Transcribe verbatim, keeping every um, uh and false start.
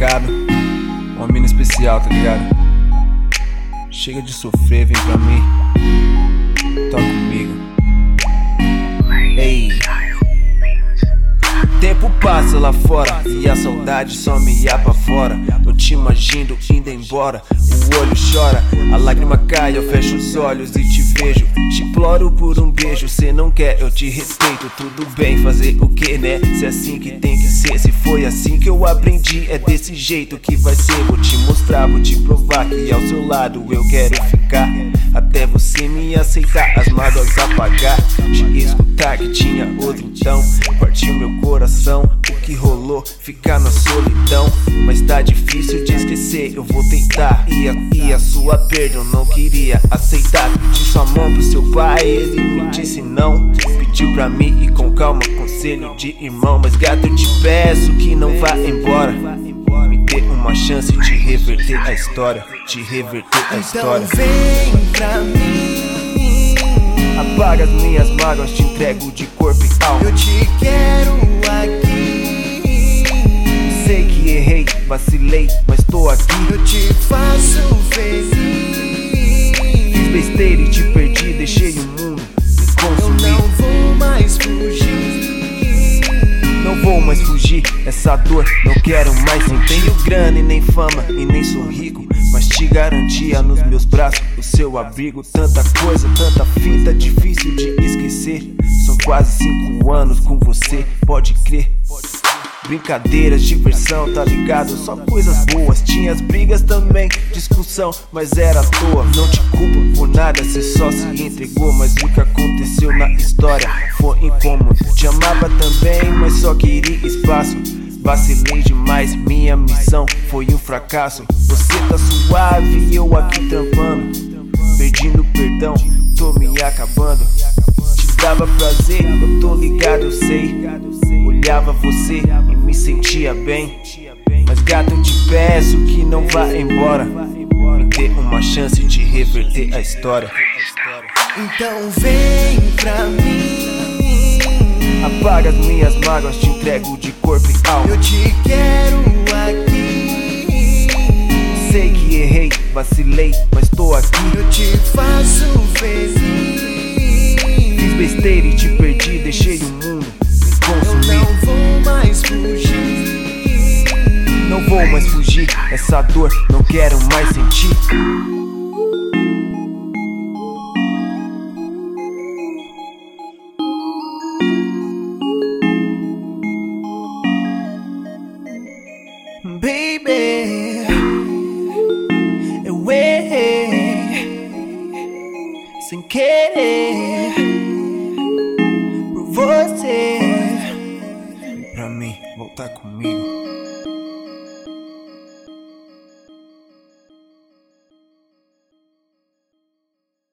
dedicado a uma mina especial, tá ligado? Chega de sofrer, vem pra mim. Toca comigo. Ei. Tempo passa lá fora e a saudade só me ia pra fora. Eu te imagino indo embora, o olho chora, a lágrima cai, eu fecho os olhos e te vejo. Te imploro por um beijo, cê não quer, eu te respeito. Tudo bem, fazer o que, né? Se é assim que tem que ser, se foi assim que eu aprendi, é desse jeito que vai ser. Vou te mostrar, vou te provar que ao seu lado eu quero ficar, até você me aceitar, as mágoas apagar. Te escutar que tinha outro então, partiu meu coração. O que rolou, ficar na solidão, mas tá difícil de esquecer, eu vou tentar. E a, e a sua perda eu não queria aceitar. Pedi sua mão pro seu pai, ele me disse não. Pediu pra mim ir com calma, conselho de irmão. Mas gato, eu te peço que não vá embora, me dê uma chance de reverter a história, de reverter a história. Então vem pra mim, apaga as minhas mágoas, te entrego de corpo e alma. eu te quero aqui. Sei que errei, vacilei, mas tô aqui. Eu te faço feliz. Fiz besteira e te perdi, deixei o mundo me Eu consumir. não vou mais fugir. Não vou mais fugir, essa dor não quero mais sentir. Tenho grana e nem fama e nem sou rico, mas te garantia nos meus braços o seu abrigo. Tanta coisa, tanta fita, difícil de esquecer. São quase cinco anos com você, pode crer. Brincadeiras, diversão, tá ligado? Só coisas boas, tinha as brigas também, discussão, mas era à toa. Não te culpo por nada, cê só se entregou, mas o que aconteceu na história foi incômodo. Te amava também, mas só queria espaço. Vacilei demais, minha missão foi um fracasso. Você tá suave e eu aqui trampando, pedindo perdão, tô me acabando. Te dava prazer, eu tô ligado, eu sei. Olhava você e me sentia bem. Mas gato, eu te peço que não vá embora, me dê uma chance de reverter a história. Então vem pra mim, apaga as minhas mágoas, te entrego de corpo e alma. eu te quero aqui. Sei que errei, vacilei, mas tô aqui. Eu te faço feliz. Fiz besteira e te perdi, deixei o mundo me consumir. Eu não vou mais fugir. Não vou mais fugir, essa dor não quero mais sentir. Baby, eu errei sem querer por você. Vem pra mim, voltar comigo.